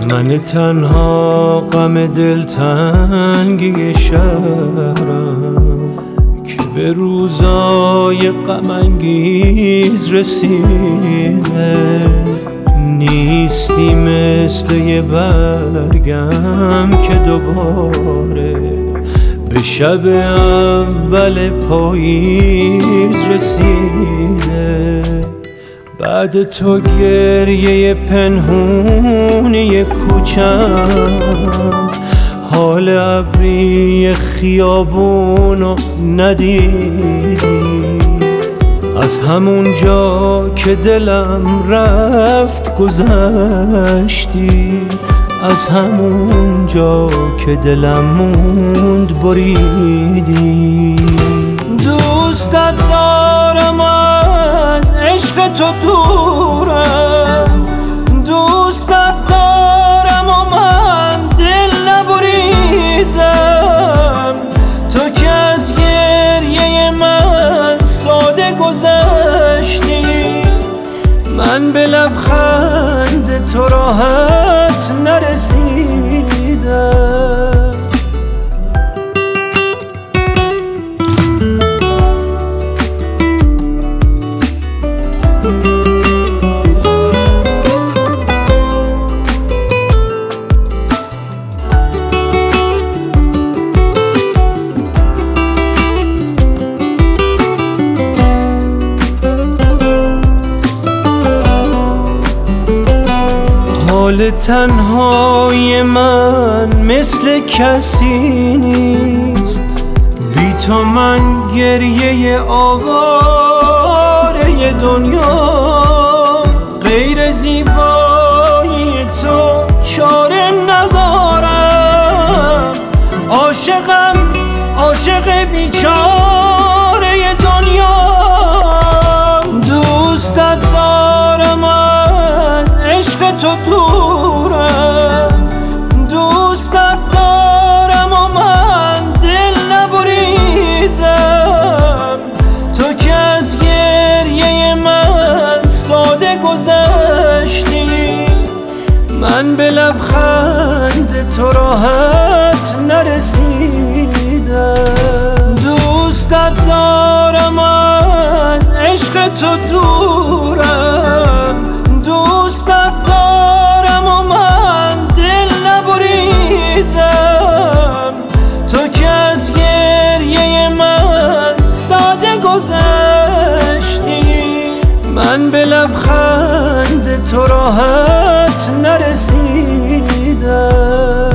من تنها غم دلتنگی شهرم که به روزای غم انگیز رسیده. نیستی مثل یه برگم که دوباره به شب اول پاییز رسیده. بعد تو گریه پنهونی کوچم، حال ابری خیابونو ندیدی. از همون جا که دلم رفت گذشتی، از همون جا که دلم موند بریدی. دوستت دارم از عشق تو دورم، دوستت دارم و من دل نبریدم. تو که از گریه من ساده گذشتی، من به لبخند تو راحت نرسیدم. حال تنهای من مثل کسی نیست، بی تو من گریه آواره دنیا. غیر زیبایی تو چاره ندارم، عاشقم عاشق بیچاره دنیا. دوستت دارم از عشق تو دورم، دوستت دارم و من دل نبریدم. تو که از گریه من ساده گذشتی، من به لبخند تو راحت نرسیدم. دوستت دارم از عشق تو دورم، دوستت دارم و من دل نبریدم. تو که از گریه من ساده گذشتی، من به لبخند تو راحت نرسیدم.